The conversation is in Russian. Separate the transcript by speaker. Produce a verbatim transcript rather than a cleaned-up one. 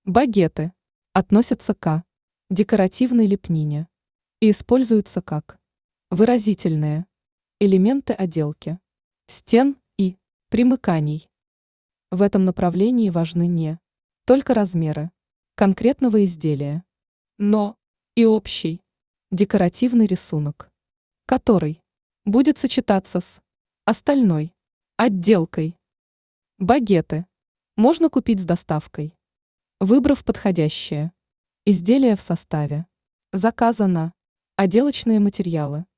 Speaker 1: Багеты относятся к декоративной лепнине и используются как выразительные элементы отделки стен и примыканий. В этом направлении важны не только размеры конкретного изделия, но и общий декоративный рисунок, который будет сочетаться с остальной отделкой. Багеты можно купить с доставкой, выбрав подходящее изделие в составе заказа на отделочные материалы.